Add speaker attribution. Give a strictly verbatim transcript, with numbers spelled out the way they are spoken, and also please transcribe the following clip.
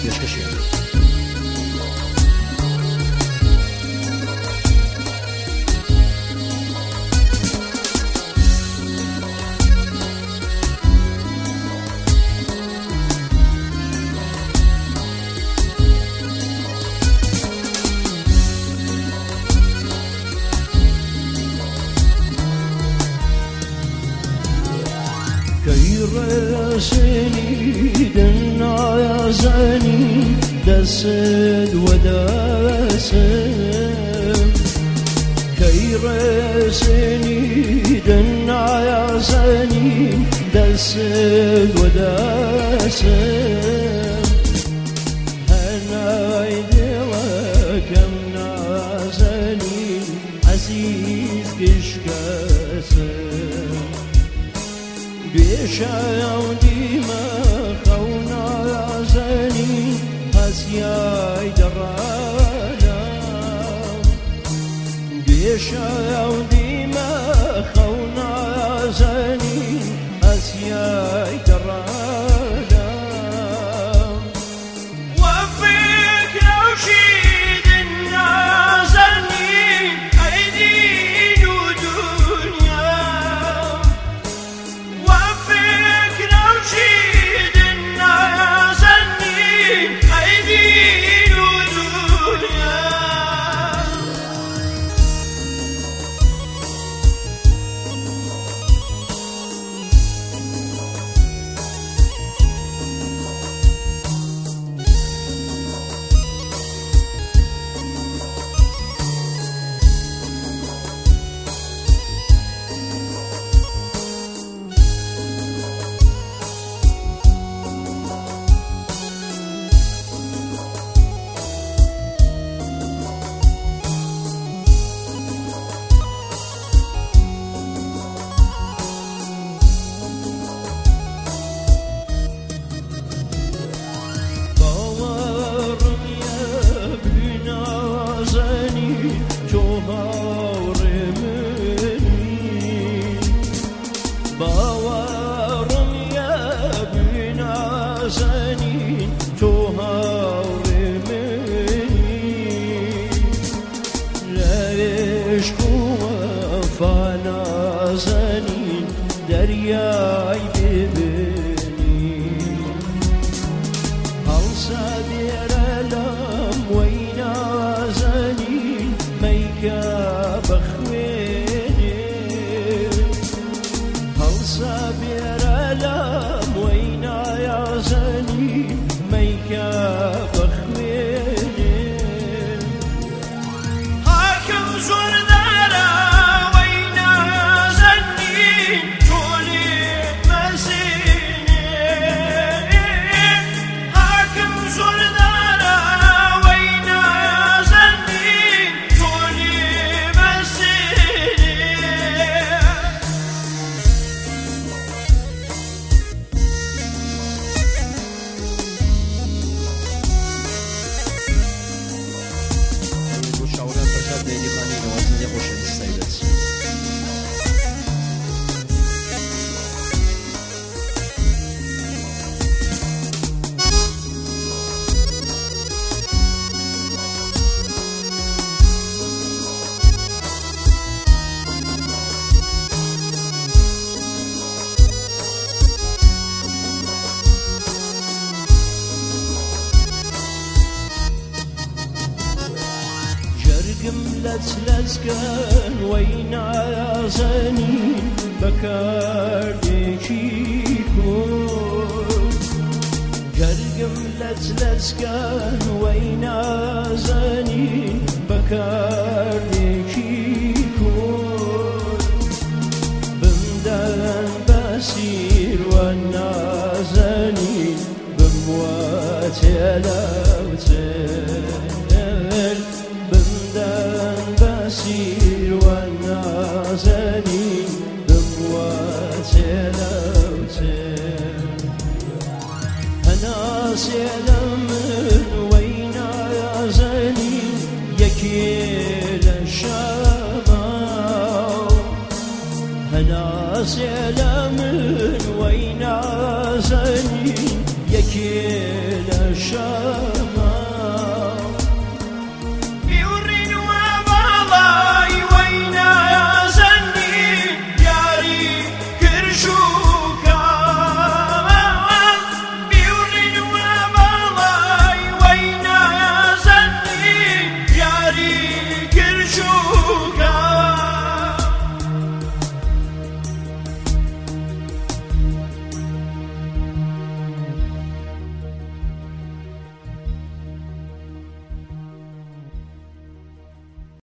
Speaker 1: پێشکەشیان.
Speaker 2: رسيدن يا زني دسد ودسم كي رسيدن يا زني دسد ودسم هنا يدلك من زني عزيز كشكسم بيشاو ديما خونا زني هسياي درانا بيشاو ديما خونا زني هسياي درانا وفيك لو شيد النازني أيدين ودنيا شيد الناس النيل أيدين ودنيا باورم يا بنا زنين تهاورمني ليش وفانا زنين درياي ببني هل سادر لم وينا زنين ميكا بخويني صابر لام وينا يا زني ميكا بخويني حاكم زور دارا وينا يا زني طولي مسيني حاكم زور دارا وينا يا زني طولي مسيني قملت لزقان وينا يا زنين بكارديكيكون قملت لزقان وينا يا زنين بكارديكيكون بمدان بسير وانا زنين بموات يلوتن بمدان بسير وانا زنين بموات يلوتن انا سيلمن وينا يا زنين يكيل الشماو انا سيلمن وينا زنين يكيل الشماو شاهد